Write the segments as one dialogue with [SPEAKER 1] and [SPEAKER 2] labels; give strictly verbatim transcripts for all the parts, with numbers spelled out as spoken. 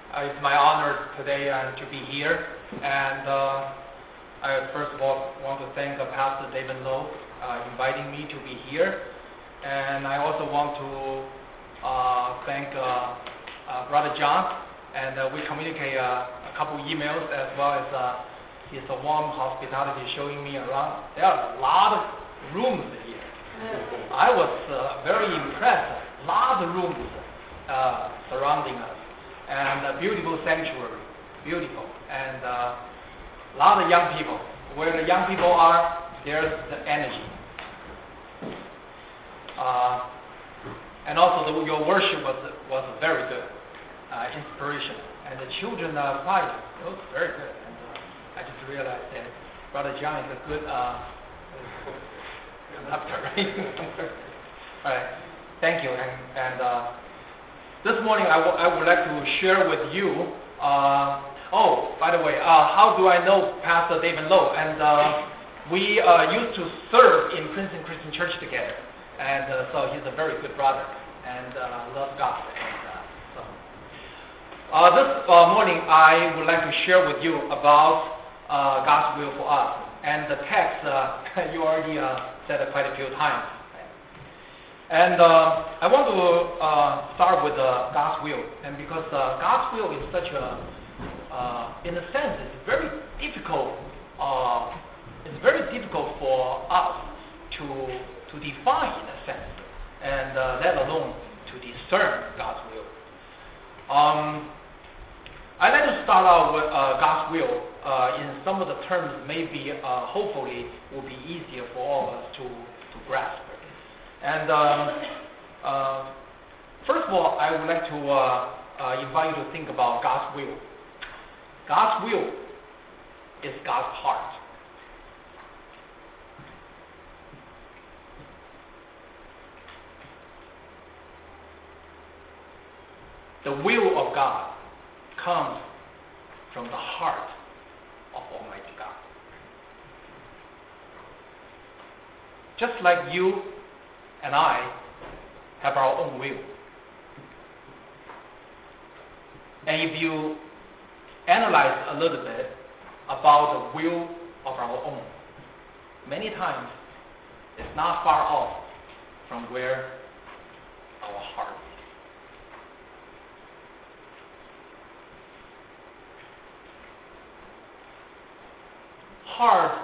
[SPEAKER 1] Uh, it's my honor today uh, to be here, and uh, I first of all want to thank uh, Pastor David Lowe uh, inviting me to be here, and I also want to uh, thank uh, uh, Brother John, and uh, we communicate uh, a couple emails as well as uh, his uh, warm hospitality showing me around. There are a lot of rooms here. I was uh, very impressed. A lot of rooms uh, surrounding us. And a beautiful sanctuary, beautiful, and uh, a lot of young people. Where the young people are, there's the energy. Uh, and also, the, your worship was was very good, uh, inspirational, and the children uh, choir was very good. And uh, I just realized that Brother John is a good uh, conductor. All right, thank you, and and. Uh, This morning, I, w- I would like to share with you. Uh, oh, by the way, uh, how do I know Pastor David Lowe? And uh, we uh, used to serve in Princeton Christian Church together, and uh, so he's a very good brother and uh, loves God. And, uh, so. uh, this uh, morning, I would like to share with you about uh, God's will for us. And the text uh, you already uh, said it quite a few times. And uh, I want to uh, start with uh, God's will, and because uh, God's will is such a, uh, in a sense, it's very difficult. Uh, it's very difficult for us to to define in a sense, and uh, let alone to discern God's will. Um, I'd like to start out with uh, God's will uh, in some of the terms. Maybe, uh, hopefully, will be easier for all of us to to grasp. And um, uh, first of all, I would like to uh, uh, invite you to think about God's will. God's will is God's heart. The will of God comes from the heart of Almighty God. Just like you and I have our own will. And if you analyze a little bit about the will of our own, many times it's not far off from where our heart is. Heart,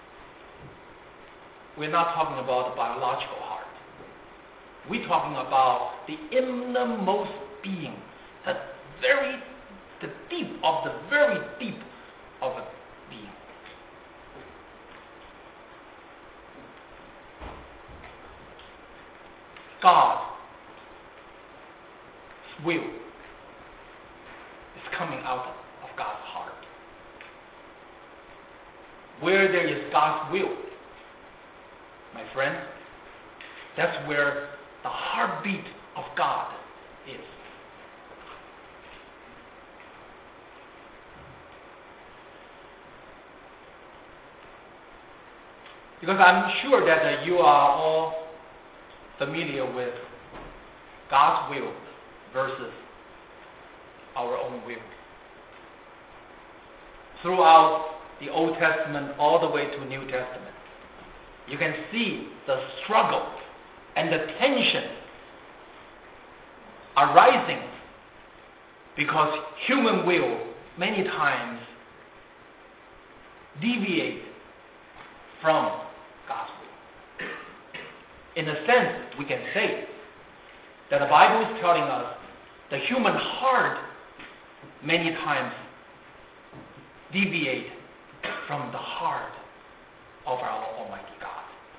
[SPEAKER 1] we're not talking about the biological heart. We're talking about the innermost being, the very, the deep of the very deep of a being. God's will is coming out of God's heart. Where there is God's will, my friend, that's where the heartbeat of God is. Because I'm sure that uh, you are all familiar with God's will versus our own will. Throughout the Old Testament all the way to New Testament, you can see the struggle and the tension arising because human will many times deviate from God's will. In a sense, we can say that the Bible is telling us the human heart many times deviate from the heart of our Almighty God.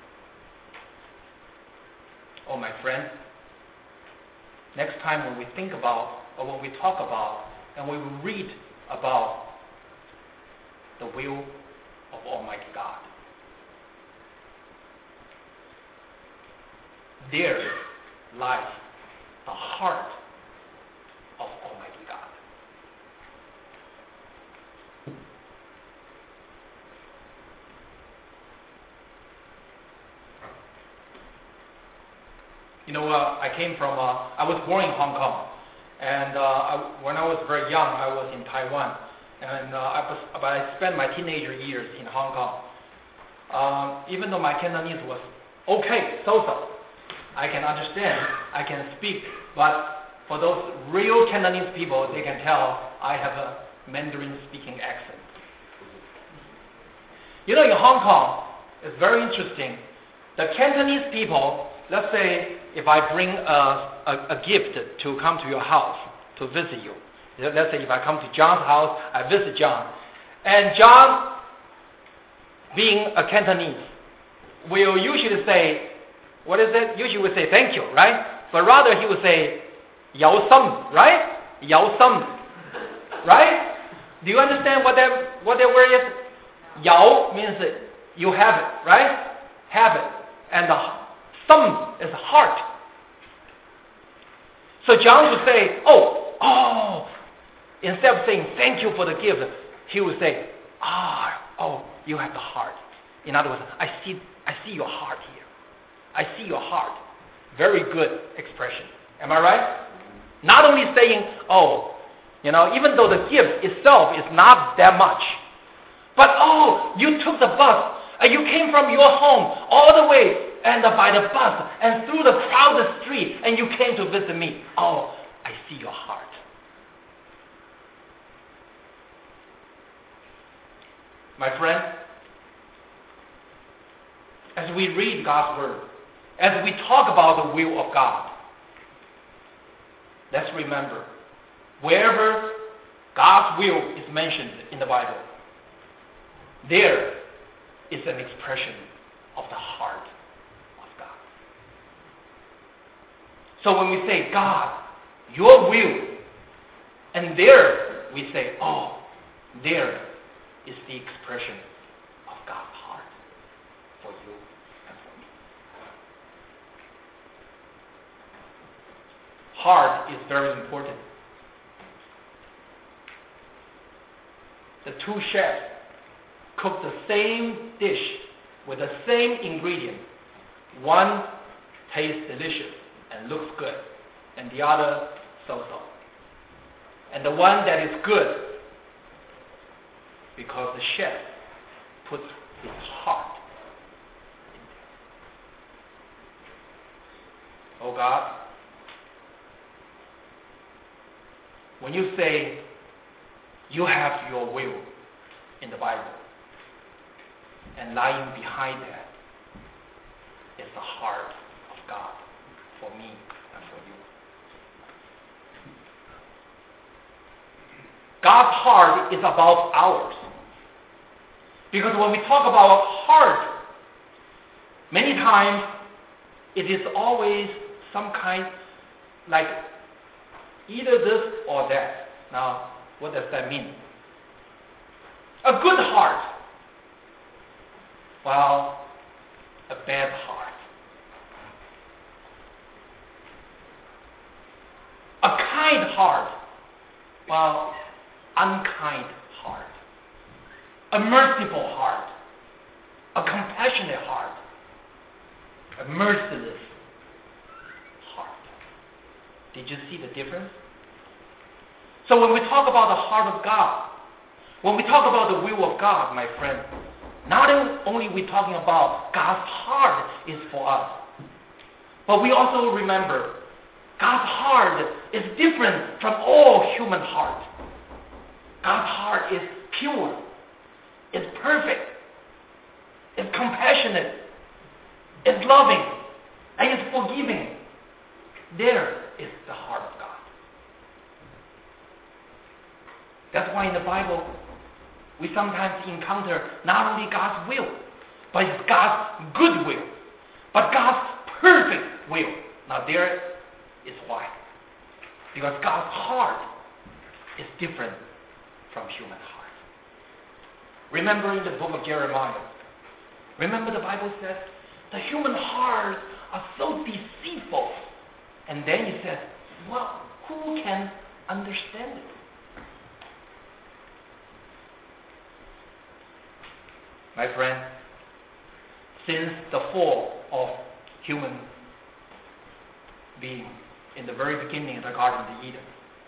[SPEAKER 1] Oh, my friend, next time when we think about, or when we talk about, and when we read about the will of Almighty God, there lies the heart of Almighty God. You know, uh, I came from, uh, I was born in Hong Kong, And uh, I, when I was very young, I was in Taiwan, and uh, I, was, but I spent my teenager years in Hong Kong. Um, even though my Cantonese was okay, so-so, I can understand, I can speak, but for those real Cantonese people, they can tell I have a Mandarin-speaking accent. You know, in Hong Kong, it's very interesting. The Cantonese people, let's say if I bring a, a, a gift to come to your house to visit you. Let's say if I come to John's house, I visit John. And John, being a Cantonese, will usually say, what is it? Usually we say thank you, right? But rather he would say, yao sum, right? Yao sum, right? Do you understand what that, what that word is? Yao means you have it, right? Have it. And the sum is heart. So John would say, oh, oh. Instead of saying thank you for the gift, he would say, ah, oh, you have the heart. In other words, I see, I see your heart here. I see your heart. Very good expression. Am I right? Not only saying, oh, you know, even though the gift itself is not that much, but oh, you took the bus and you came from your home all the way and by the bus and through the crowded street and you came to visit me. Oh, I see your heart. My friend, as we read God's Word, as we talk about the will of God, let's remember, wherever God's will is mentioned in the Bible, there is an expression of the heart of God. So when we say, God, your will, and there we say, oh, there is the expression of God's heart for you and for me. Heart is very important. The two chefs cook the same dish with the same ingredient. One tastes delicious and looks good, and the other so-so. And the one that is good, because the chef puts his heart in there. Oh God, when you say you have your will in the Bible, and lying behind that is the heart of God for me and for you. God's heart is about ours. Because when we talk about heart, many times it is always some kind, like either this or that. Now, what does that mean? A good heart. Well, a bad heart. A kind heart. Well, unkind heart. A merciful heart. A compassionate heart. A merciless heart. Did you see the difference? So when we talk about the heart of God, when we talk about the will of God, my friend, not only are we talking about God's heart is for us, but we also remember God's heart is different from all human heart. God's heart is pure, is perfect, is compassionate, is loving, and is forgiving. There is the heart of God. That's why in the Bible, we sometimes encounter not only God's will, but it's God's good will, but God's perfect will. Now there is why. Because God's heart is different from human heart. Remember in the book of Jeremiah, remember the Bible says, the human hearts are so deceitful. And then it says, well, who can understand it? My friend, since the fall of human being in the very beginning of the Garden of Eden,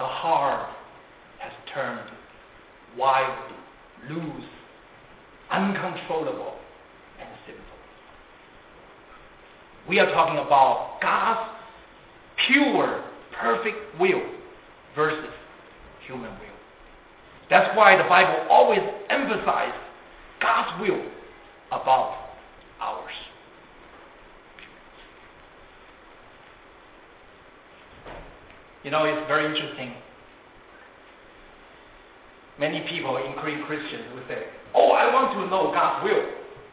[SPEAKER 1] the heart has turned wild, loose, uncontrollable, and sinful. We are talking about God's pure, perfect will versus human will. That's why the Bible always emphasizes God's will above ours. You know, it's very interesting. Many people, including Christians, will say, oh, I want to know God's will.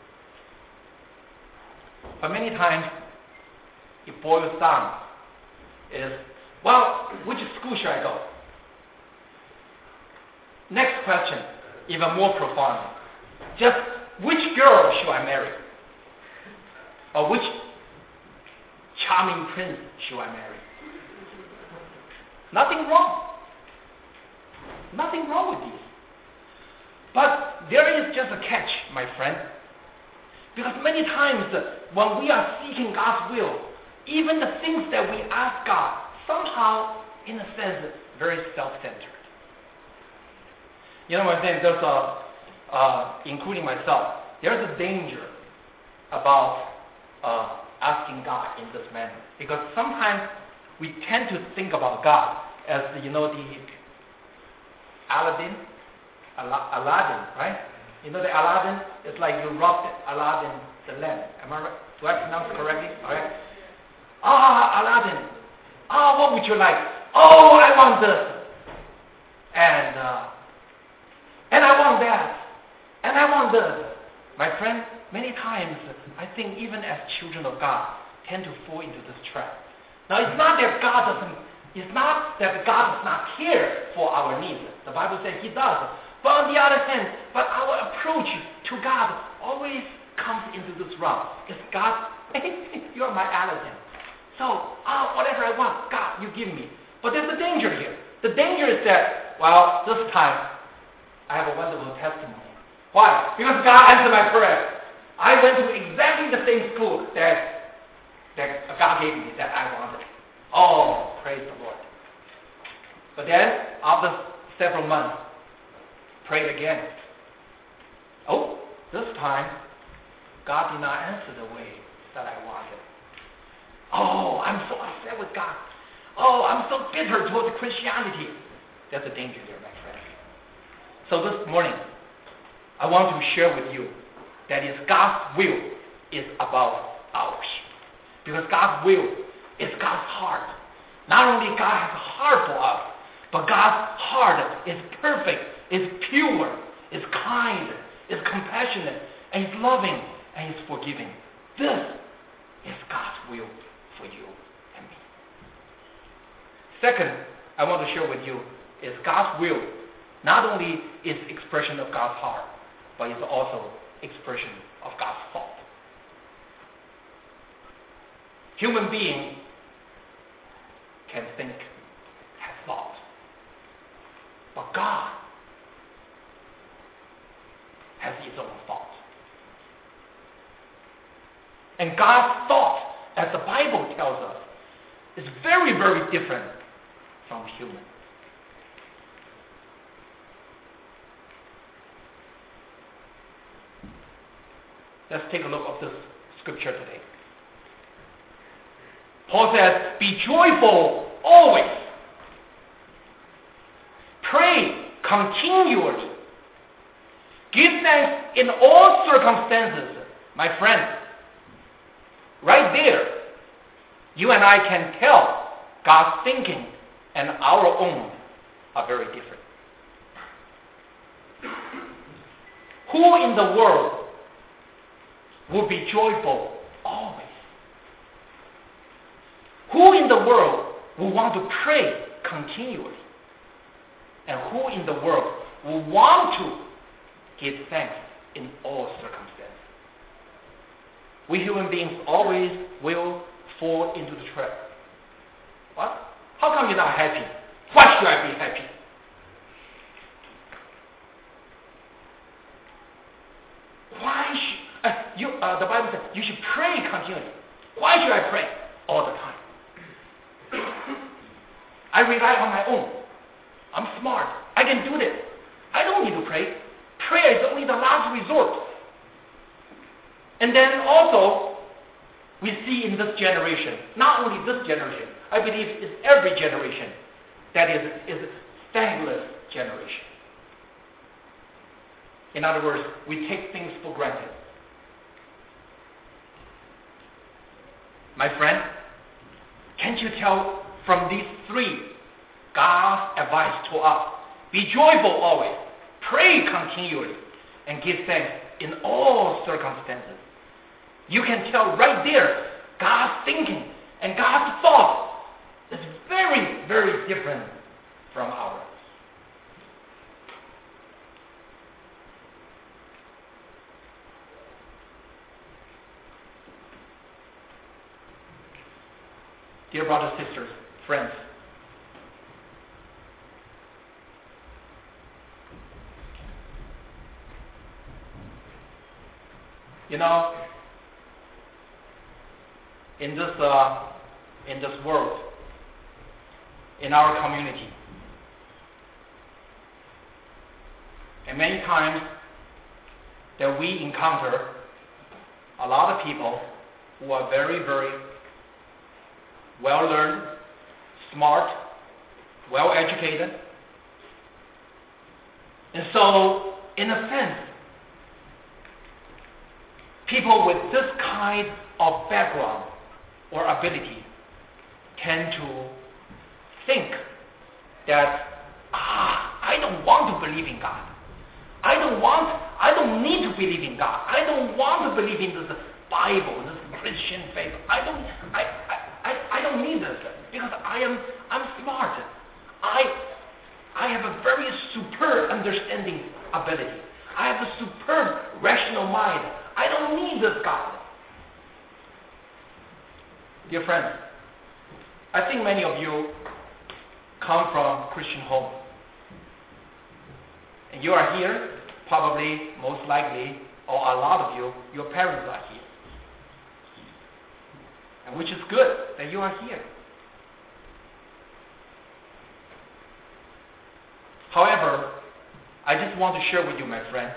[SPEAKER 1] But many times, it boils down is, well, which school should I go? Next question, even more profound. Just which girl should I marry? Or which charming prince should I marry? Nothing wrong. Nothing wrong with these. But there is just a catch, my friend. Because many times when we are seeking God's will, even the things that we ask God, somehow, in a sense, very self-centered. You know what I'm saying? There's a, uh, including myself, there's a danger about uh, asking God in this manner. Because sometimes we tend to think about God as, you know, the Aladdin, Al- Aladdin, right? You know the Aladdin? It's like you robbed Aladdin the lamp. Am I right? Do I pronounce it correctly? All right. Ah, Aladdin. Ah, what would you like? Oh, I want this. And uh, and I want that. And I want this. My friend, many times I think even as children of God tend to fall into this trap. Now it's not that God doesn't. It's not that God does not care for our needs. The Bible says He does. But on the other hand, but our approach to God always comes into this realm. It's God, you're my Aladdin. So, ah, whatever I want, God, you give me. But there's a danger here. The danger is that, well, this time, I have a wonderful testimony. Why? Because God answered my prayer. I went to exactly the same school that, that God gave me, that I wanted. Oh, praise the Lord. But then, after several months, prayed again. Oh, this time, God did not answer the way that I wanted. Oh, I'm so upset with God. Oh, I'm so bitter towards Christianity. There's a danger there, my friend. So this morning, I want to share with you that is God's will is above ours. Because God's will is God's heart. Not only God has a heart for us, but God's heart is perfect, is pure, is kind, is compassionate, and is loving, and is forgiving. This is God's will for you and me. Second, I want to share with you is God's will not only is expression of God's heart, but it's also expression of God's thought. Human being can think, have thought. But God has His own thought. And God's thought, as the Bible tells us, is very, very different from human. Let's take a look at this scripture today. Paul says, be joyful always. Pray continually. Give thanks in all circumstances. My friend, right there, you and I can tell God's thinking and our own are very different. Who in the world will be joyful always? Who in the world will want to pray continually? And who in the world will want to give thanks in all circumstances? We human beings always will fall into the trap. What? How come you're not happy? Why should I be happy? Why should... Uh, you, uh, the Bible says you should pray continually. Why should I pray all the time? I rely on my own. I'm smart. I can do this. I don't need to pray. Prayer is only the last resort. And then also, we see in this generation, not only this generation, I believe it's every generation that is, is a thankless generation. In other words, we take things for granted. My friend, can't you tell from these three God's advice to us? Be joyful always, pray continually, and give thanks in all circumstances. You can tell right there God's thinking and God's thought is very, very different from ours. Dear brothers, sisters, friends, you know, in this uh, in this world, in our community, and many times that we encounter a lot of people who are very, very well-learned, smart, well-educated. And so, in a sense, people with this kind of background or ability tend to think that, ah, I don't want to believe in God. I don't want, I don't need to believe in God. I don't want to believe in this Bible, this Christian faith. I don't, I, I, I, I don't need this because I am, I'm smart. I, I have a very superb understanding ability. I have a superb rational mind. I don't need this God. Dear friends, I think many of you come from Christian home. And you are here, probably, most likely, or a lot of you, your parents are here. And which is good that you are here. However, I just want to share with you, my friend,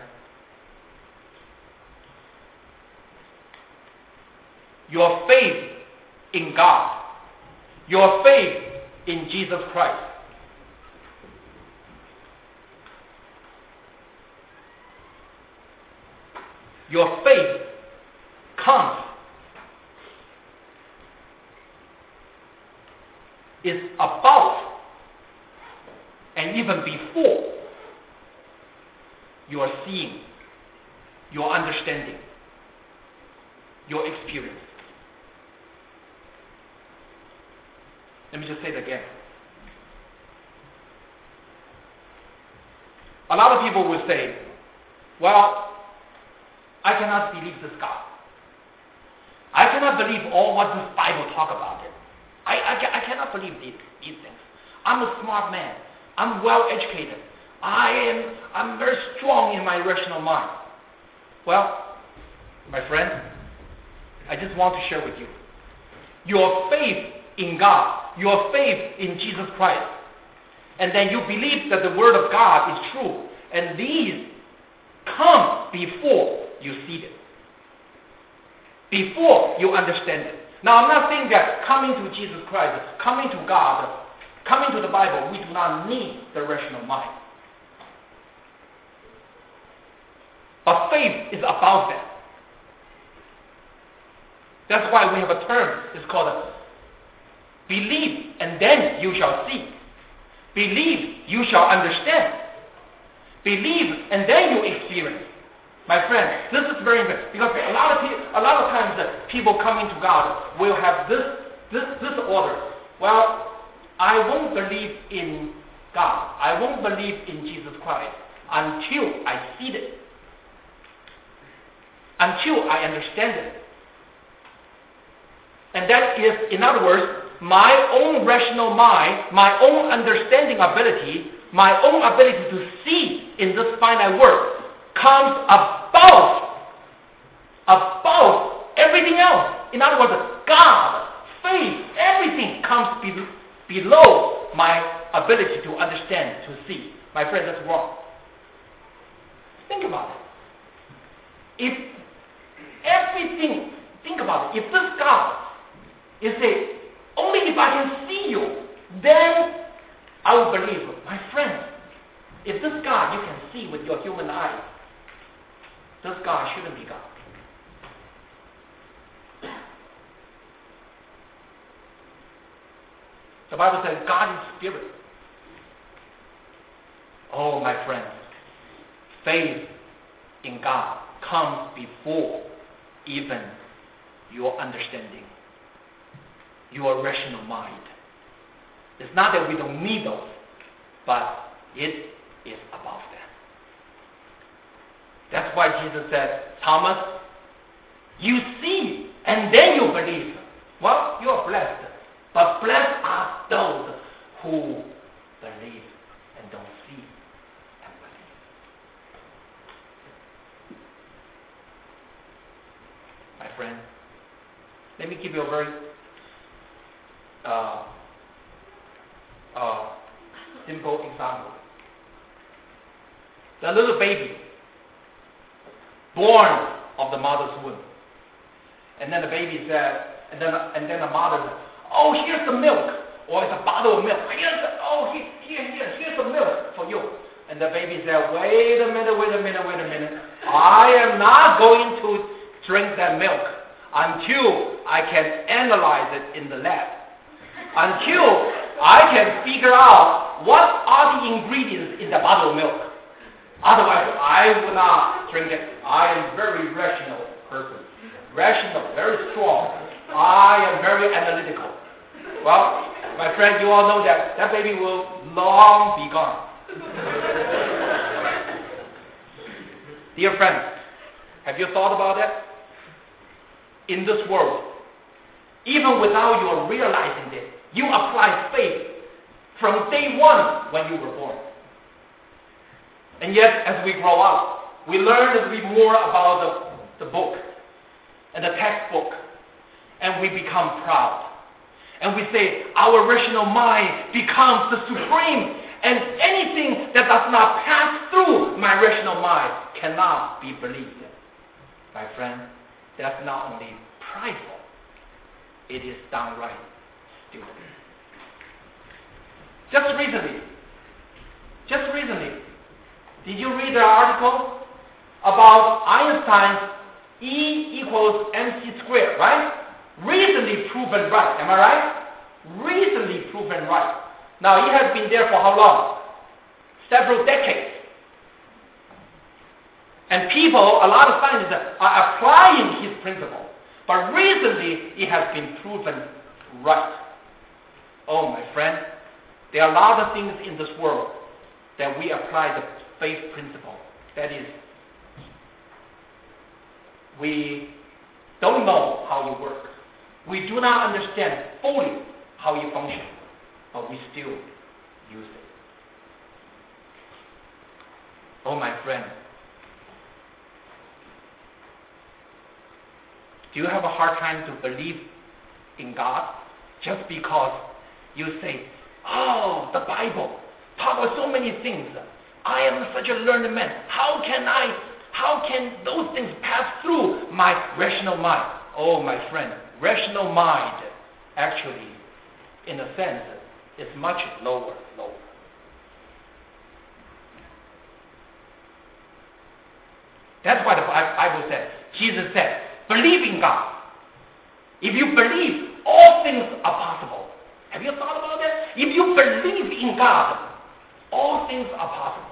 [SPEAKER 1] your faith in God, your faith in Jesus Christ, your faith comes, is about, and even before your seeing, your understanding, your experience. Let me just say it again. A lot of people will say, well, I cannot believe this God. I cannot believe all what this Bible talk about it. I, I, I cannot believe these, these things. I'm a smart man. I'm well educated. I am I'm very strong in my rational mind. Well, my friend, I just want to share with you. Your faith in God, your faith in Jesus Christ, and then you believe that the Word of God is true, and these come before you see it, before you understand it. Now, I'm not saying that coming to Jesus Christ, coming to God, coming to the Bible, we do not need the rational mind. But faith is about that. That's why we have a term, it's called believe and then you shall see. Believe, you shall understand. Believe and then you experience. My friend, this is very important because a lot of people, a lot of times that people coming to God will have this this this order. Well, I won't believe in God. I won't believe in Jesus Christ until I see it. Until I understand it. And that is, in other words, my own rational mind, my own understanding ability, my own ability to see in this finite world comes above, above everything else. In other words, God, faith, everything comes be, below my ability to understand, to see. My friend, that's wrong. Think about it. If everything, think about it. If this God is a, only if I can see you, then I will believe. My friend, if this God you can see with your human eyes, this God shouldn't be God. The Bible says God is spirit. Oh, my friends, faith in God comes before even your understanding, your rational mind. It's not that we don't need those, but it is above that. That's why Jesus said, Thomas, you see and then you believe. Well, you are blessed. But blessed are those who believe and don't see and believe. My friend, let me give you a very uh, uh, simple example. The little baby born of the mother's womb. And then the baby said, and then, and then the mother said, oh, here's the milk, or it's a bottle of milk. Here's the, oh, here, here, here, here's the milk for you. And the baby said, wait a minute, wait a minute, wait a minute. I am not going to drink that milk until I can analyze it in the lab. Until I can figure out what are the ingredients in the bottle of milk. Otherwise, I will not drink it. I am a very rational person. Rational, very strong. I am very analytical. Well, my friend, you all know that that baby will long be gone. Dear friends, have you thought about that? In this world, even without you realizing it, you apply faith from day one when you were born. And yet, as we grow up, we learn to read more about the, the book and the textbook, and we become proud. And we say our rational mind becomes the supreme, and anything that does not pass through my rational mind cannot be believed. My friend, that's not only prideful, it is downright stupid. Just recently, just recently, did you read the article about Einstein's E equals mc squared, right? Recently proven right, am I right? Recently proven right. Now, it has been there for how long? Several decades. And people, a lot of scientists are applying his principle. But recently, it has been proven right. Oh, my friend, there are a lot of things in this world that we apply the faith principle. That is, we don't know how you work. We do not understand fully how you function, but we still use it. Oh, my friend, do you have a hard time to believe in God just because you say, oh, the Bible talks about so many things. I am such a learned man. How can I, how can those things pass through my rational mind? Oh, my friend, rational mind actually, in a sense, is much lower, lower. That's why the Bible says, Jesus said, believe in God. If you believe, all things are possible. Have you thought about that? If you believe in God, all things are possible.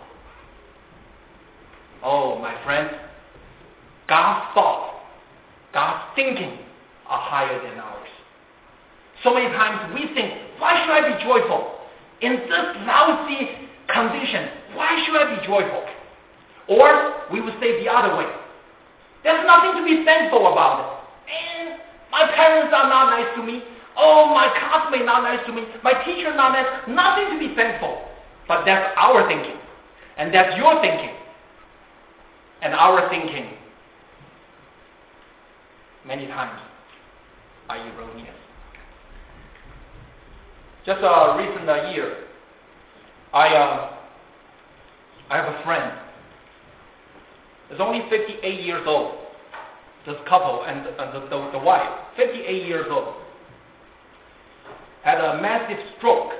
[SPEAKER 1] Oh, my friend, God's thought, God's thinking are higher than ours. So many times we think, why should I be joyful? In this lousy condition, why should I be joyful? Or we would say the other way. There's nothing to be thankful about it. And my parents are not nice to me. Oh, my classmate not nice to me. My teacher not nice. Nothing to be thankful. But that's our thinking. And that's your thinking. And our thinking, many times, are erroneous. Just a recent uh, year, I, uh, I have a friend. He's only fifty-eight years old. This couple and, and the, the, the wife, fifty-eight years old, had a massive stroke.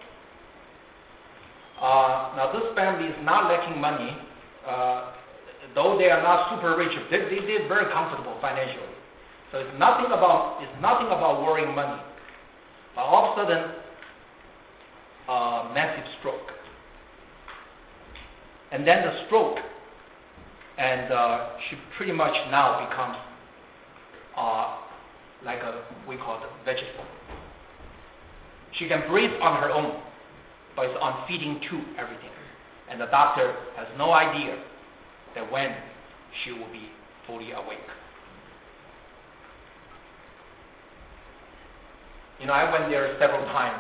[SPEAKER 1] Uh, now this family is not lacking money. Uh, though they are not super rich, they, they, they're very comfortable financially. So it's nothing about it's nothing about worrying money. But all of a sudden, uh, massive stroke, and then the stroke, and uh, she pretty much now becomes uh, like a we call it a vegetable. She can breathe on her own, but it's on feeding tube everything, and the doctor has no idea that when she will be fully awake. You know, I went there several times.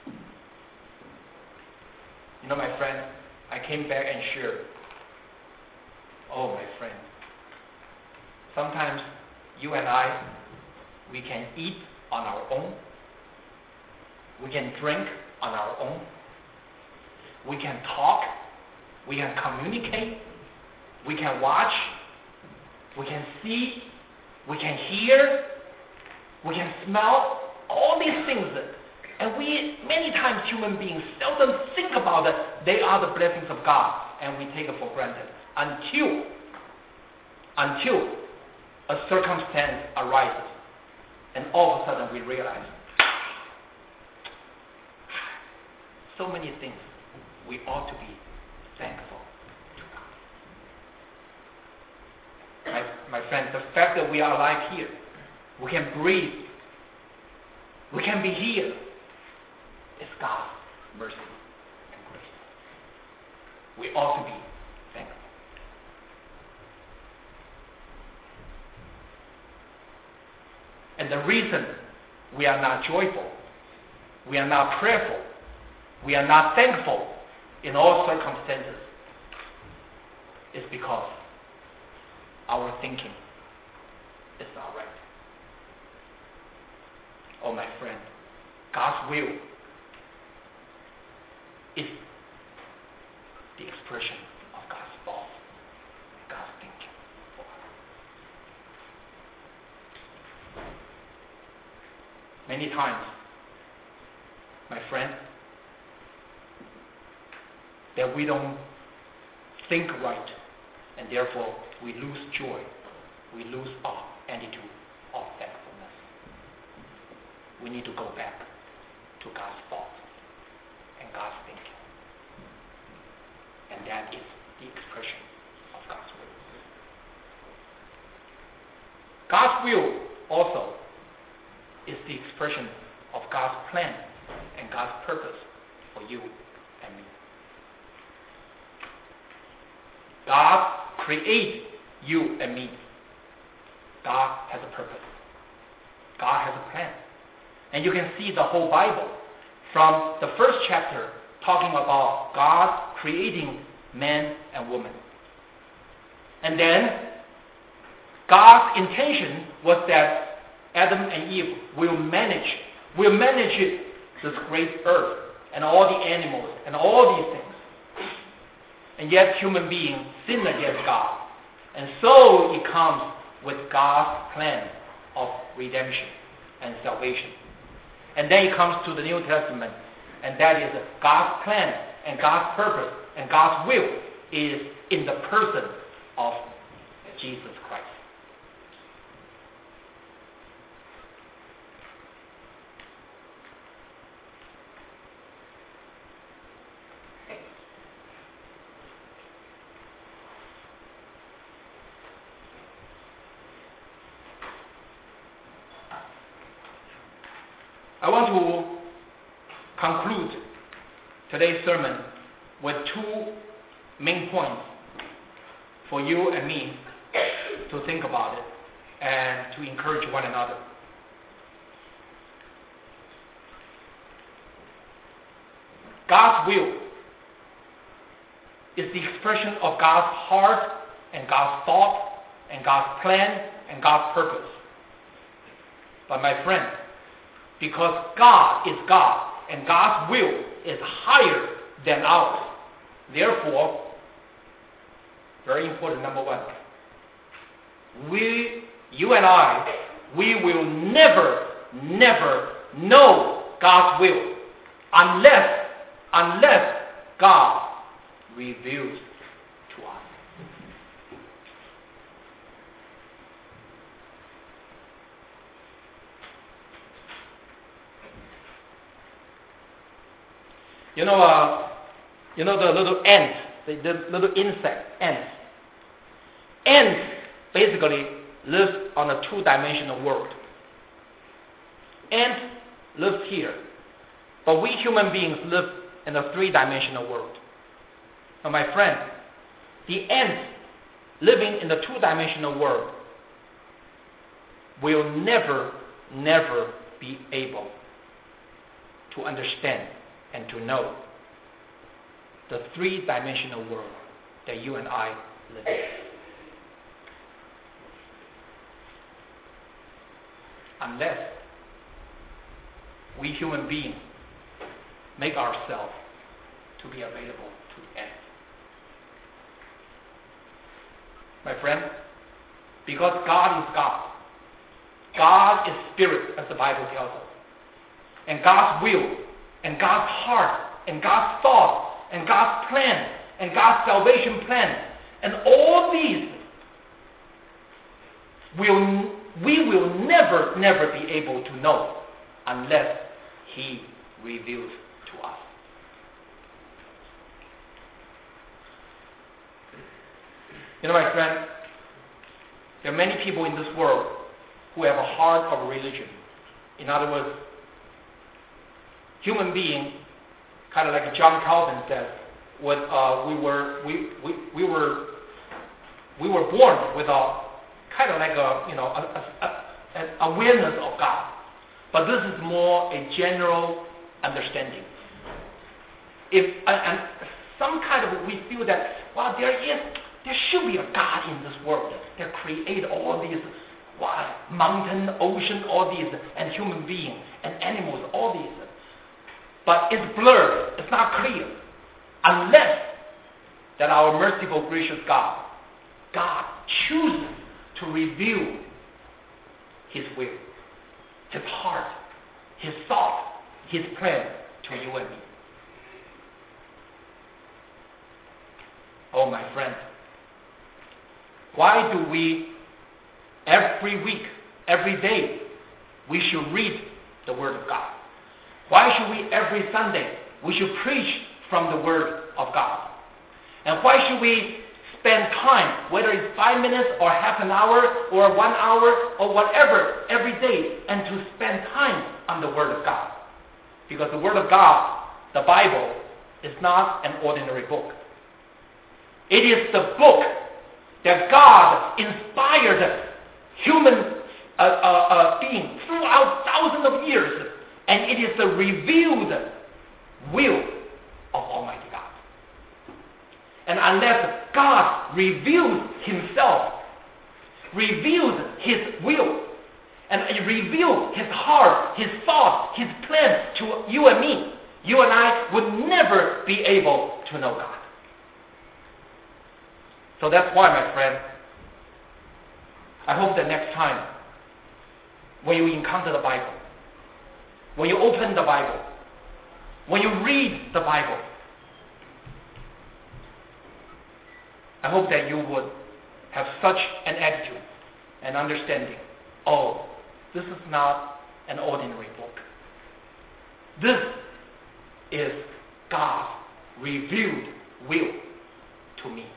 [SPEAKER 1] You know, my friend, I came back and shared. Oh, my friend, sometimes you and I, we can eat on our own. We can drink on our own. We can talk. We can communicate. We can watch. We can see. We can hear. We can smell. All these things. And we, many times human beings seldom think about that they are the blessings of God, and we take it for granted until, until a circumstance arises, and all of a sudden we realize so many things we ought to be thankful to God. My, my friend, the fact that we are alive here, we can breathe, we can be here, is God's mercy and grace. We ought to be thankful. And the reason we are not joyful, we are not prayerful, we are not thankful in all circumstances is because our thinking is not right. Oh, my friend, God's will is the expression of God's thought, God's thinking for us. Many times, my friend, that we don't think right, and therefore we lose joy, we lose our attitude of thankfulness. We need to go back to God's thought and God's thinking. And that is the expression of God's will. God's will also is the expression of God's plan and God's purpose for you and me. God created you and me. God has a purpose. God has a plan. And you can see the whole Bible from the first chapter talking about God creating man and woman. And then God's intention was that Adam and Eve will manage, will manage it, this great earth and all the animals and all these things. And yet human beings sin against God. And so it comes with God's plan of redemption and salvation. And then it comes to the New Testament, and that is God's plan and God's purpose and God's will is in the person of Jesus Christ. I want to conclude today's sermon with two main points for you and me to think about it and to encourage one another. God's will is the expression of God's heart and God's thought and God's plan and God's purpose. But my friend, because God is God and God's will is higher than ours. Therefore, very important, number one, we, you and I, we will never, never know God's will unless, unless God reveals to us. You know, uh, you know the little ants, the, the little insect, ants. Ants basically live on a two-dimensional world. Ants live here, but we human beings live in a three-dimensional world. Now, my friend, the ants living in the two-dimensional world will never, never be able to understand and to know the three-dimensional world that you and I live in. Unless we human beings make ourselves to be available to the ants. My friend, because God is God. God is spirit, as the Bible tells us. And God's will, and God's heart, and God's thought, and God's plan, and God's salvation plan, and all these will, we will never, never be able to know unless He reveals to us. You know, my friend, there are many people in this world who have a heart of religion. In other words, human being, kind of like John Calvin says, when uh, we were we, we, we were we were born with a kind of like a you know a, a, a awareness of God, but this is more a general understanding. If and, and some kind of we feel that well there is there should be a God in this world that created all these wow, mountain, ocean, all these, and human beings and animals, all these. But it's blurred, it's not clear, unless that our merciful, gracious God, God chooses to reveal His will, His heart, His thought, His plan to you and me. Oh, my friend, why do we, every week, every day, we should read the Word of God? Why should we, every Sunday, we should preach from the Word of God? And why should we spend time, whether it's five minutes or half an hour or one hour or whatever, every day, and to spend time on the Word of God? Because the Word of God, the Bible, is not an ordinary book. It is the book that God inspired human uh, uh, uh, beings throughout thousands of years. And it is the revealed will of Almighty God. And unless God reveals Himself, reveals His will, and reveals His heart, His thoughts, His plan to you and me, you and I would never be able to know God. So that's why, my friend, I hope that next time when you encounter the Bible, when you open the Bible, when you read the Bible, I hope that you would have such an attitude and understanding. Oh, this is not an ordinary book. This is God's revealed will to me.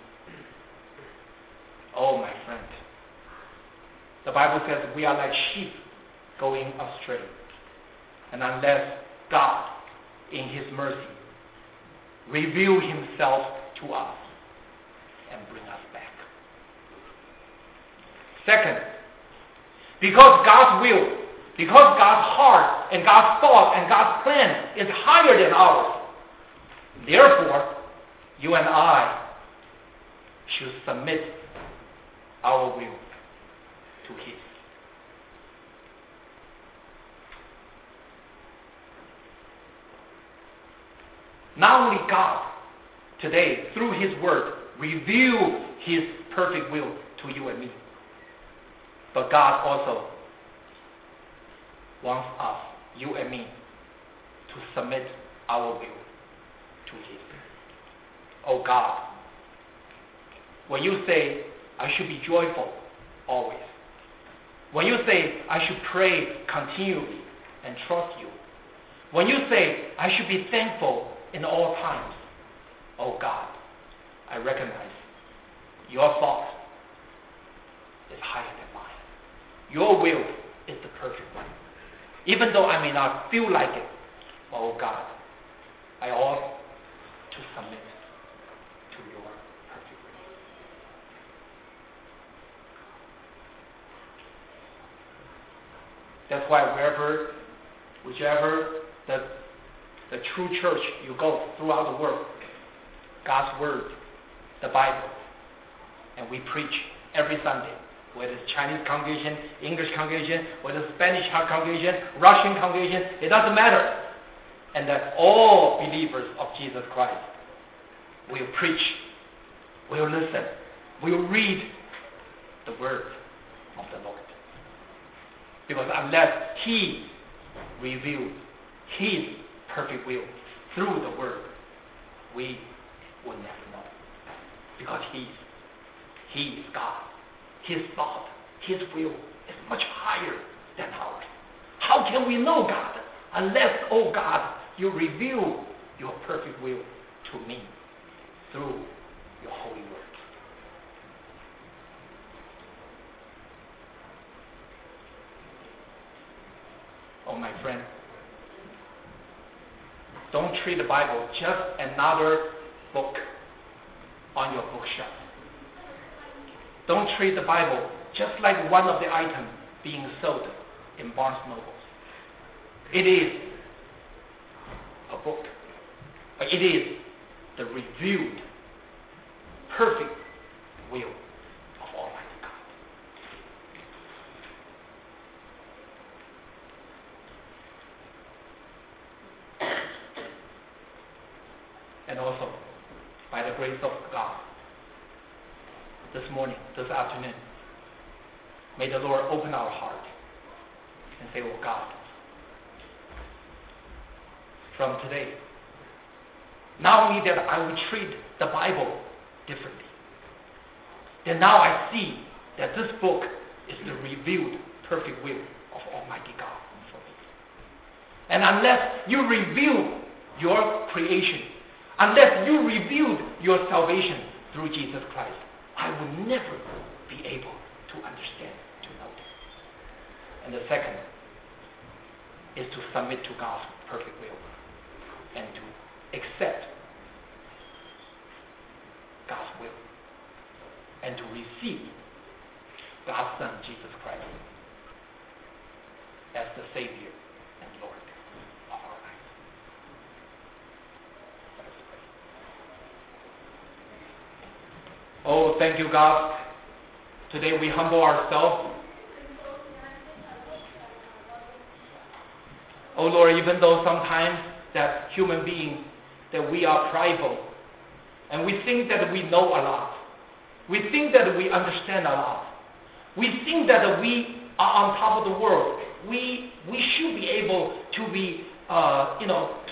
[SPEAKER 1] Oh, my friend. The Bible says we are like sheep going astray. And unless God, in His mercy, reveal Himself to us and bring us back. Second, because God's will, because God's heart and God's thought and God's plan is higher than ours, therefore, you and I should submit our will to His. Not only God, today, through His Word, reveal His perfect will to you and me, but God also wants us, you and me, to submit our will to His. Oh God, when you say, I should be joyful always, when you say, I should pray continually and trust you, when you say, I should be thankful in all times, oh God, I recognize your thought is higher than mine. Your will is the perfect one. Even though I may not feel like it, oh God, I ought to submit to your perfect will. That's why wherever, whichever the, the true church you go throughout the world, God's Word, the Bible, and we preach every Sunday, whether it's Chinese congregation, English congregation, whether it's Spanish congregation, Russian congregation, it doesn't matter. And that all believers of Jesus Christ will preach, will listen, will read the Word of the Lord. Because unless He revealed His perfect will through the Word, we will never know. Because He, He is God. His thought, His will is much higher than ours. How can we know God unless, oh God, you reveal your perfect will to me through your holy word? Oh, my friend, don't treat the Bible just another book on your bookshelf. Don't treat the Bible just like one of the items being sold in Barnes and Noble. It is a book, but it is the revealed, perfect will of Almighty God. And also, by the grace of God, this morning, this afternoon, may the Lord open our heart and say, oh God, from today, not only that I will treat the Bible differently, then now I see that this book is the revealed perfect will of Almighty God for me. And unless you reveal your creation, unless you revealed your salvation through Jesus Christ, I will never be able to understand, to know it. And the second is to submit to God's perfect will and to accept God's will and to receive God's Son, Jesus Christ, as the Savior and Lord of our lives. Let us pray. Oh, thank you, God. Today we humble ourselves. Oh, Lord, even though sometimes that human being, that we are prideful, and we think that we know a lot. We think that we understand a lot. We think that we are on top of the world. We we should be able to be, uh, you know, to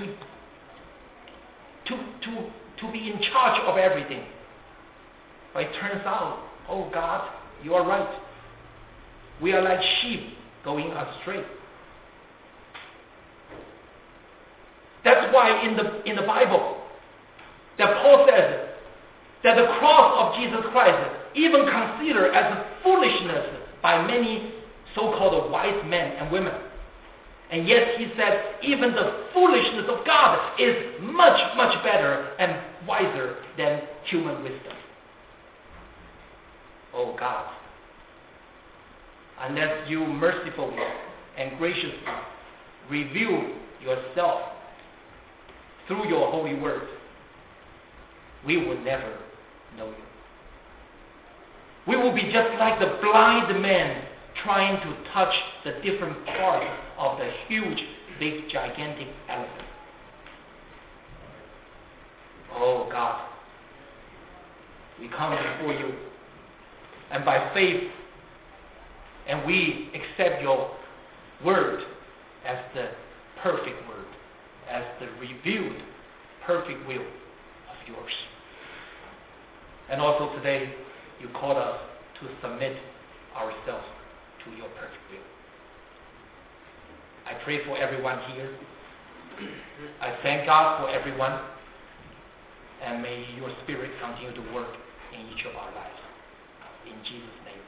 [SPEAKER 1] to to to be in charge of everything. But it turns out, oh God, you are right. We are like sheep going astray. That's why in the in the Bible, that Paul says that the cross of Jesus Christ even considered as foolishness by many so-called wise men and women. And yet he said even the foolishness of God is much, much better and wiser than human wisdom. Oh God, unless you mercifully and graciously reveal yourself through your holy word, we will never know you. We will be just like the blind man trying to touch the different parts of the huge, big, gigantic elephant. God, we come before you, and by faith, and we accept your word as the perfect word, as the revealed perfect will of yours. And also today, you called us to submit ourselves to your perfect will. I pray for everyone here. I thank God for everyone, and may your Spirit continue to work in each of our lives. In Jesus' name.